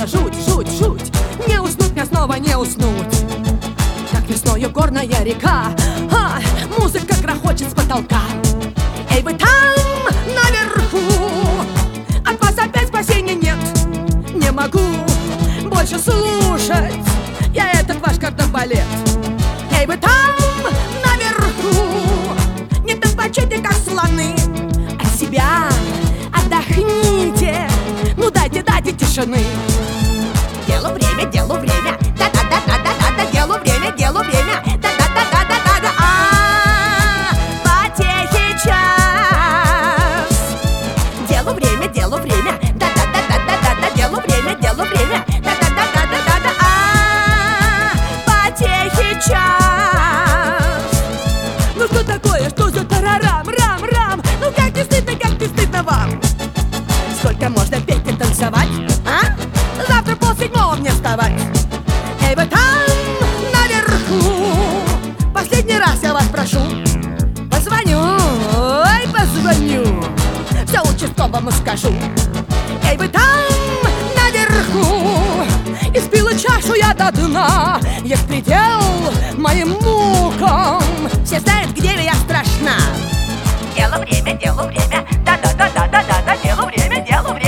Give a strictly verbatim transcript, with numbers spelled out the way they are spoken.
жуть, жуть, жуть. Не уснуть мне снова, не уснуть. Как весною горная река, а, музыка грохочет с потолка. Эй, вы там, наверху, от вас опять спасения нет. Не могу больше слушать я этот ваш кардебалет. Эй, вы там, наверху, не топочите, как слоны. От себя отдохните, ну дайте, дайте тишины. Делу время, делу время, да-да-да-да-да-да, делу время, делу время, да-да-да-да-да-да, а потехи час. Делу время, делу время, да-да-да-да-да-да, делу время, делу время, да-да-да-да-да-да, а потехи час. Ну что такое, что за тарарам, рам, рам? Ну как не стыдно, как не стыдно вам? Сколько можно петь и танцевать, а? Завтра полседьмого мне вставать. Эй, вы там, наверху, последний раз я вас прошу, позвоню, ой, позвоню, все участковому скажу. Эй, вы там, наверху, испила чашу я до дна. Есть предел моим мукам, все знают, где я страшна. Делу время, делу время, да-да-да-да-да-да, делу время, делу время.